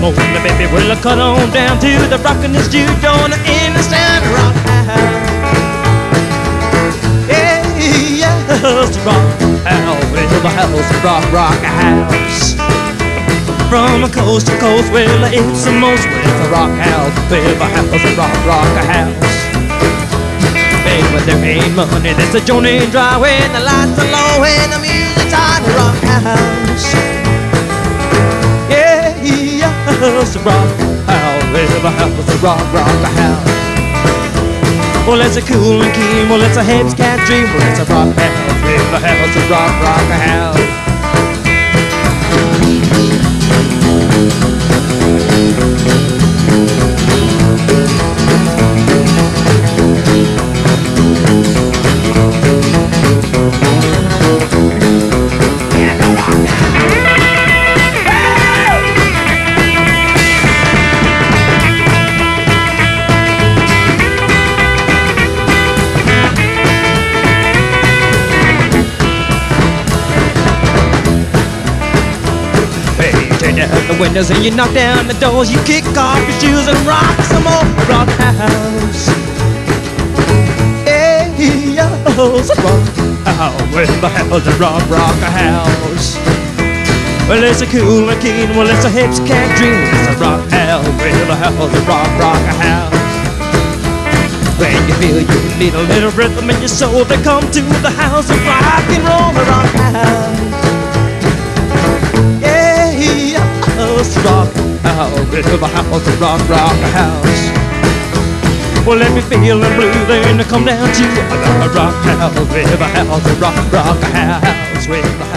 on, baby. Well, I cut on down to the rockin' studio in the Stand Rock House. Yeah, yes, rock house, well, the house, rock house. From coast to coast, well, it's the most, well, it's a rock house, well, the house, a rock house. Baby, there ain't money, there's a joint ain't dry when the lights are low and the music's on the rock house. Yeah, yes, a rock house, well, the house, a rock house. Well, it's a cool and keen, well, it's a heads cat dream, well, it's a rock house, well, the house, a rock house. The windows and you knock down the doors, you kick off your shoes and rock some more rock house. Yeah, yes, rock house, well, the house, a rock house. Well, it's a cool and keen, well, it's a hips can't dream, it's a rock house, well, the house, a rock house. When you feel you need a little rhythm in your soul, they come to the house of rock and roll, the rock house. Rock house, the house, rock house. Well, let me feel the blue, then come down to the rock house, the house, rock house, with the house.